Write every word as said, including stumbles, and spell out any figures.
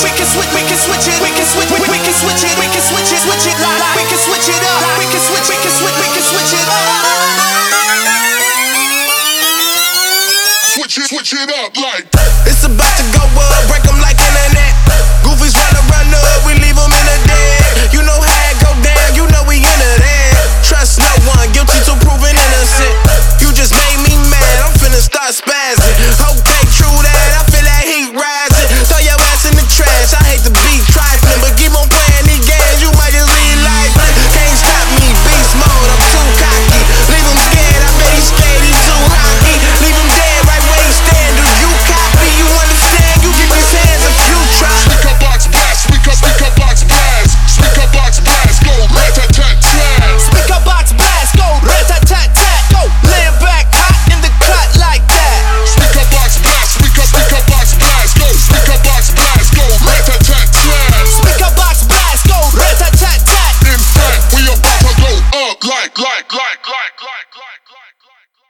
we can switch, we can switch it, we can switch, we, we can switch it, we can switch it, switch it, like, we can switch it up, we can switch, we can switch, we can switch it up. Switch it, switch it up like. It's about to go up, break 'em like internet. Goofies wanna run up, we leave 'em in the dead. You know how it go down, you know we into that. Trust no one, guilty till proven innocent. You just made me mad, I'm finna start spazzing. Okay, true that, I feel that heat rising. Throw your ass in the trash, I hate to be trifling, but keep on playing these games, you might just leave life. Can't stop me, beast mode, I'm too cocky. Leave 'em scared, I bet he's scared, he's too hockey. Leave 'em dead right where he stand. Do you copy? You understand? You get these hands if you try. Speaker box blast, speaker, speaker box blast. Speaker box blast, go rat-a-tat-tat. Speaker box blast, go rat-a-tat-tat. Go laying back hot in the cut like that. Speaker box blast, speaker, speaker box blast, go. Speaker box blast, go rat-a-tat-tat. Speaker box blast, go rat-a-tat-tat. In fact, we about to go up like, like, like, like, like, like, like, like.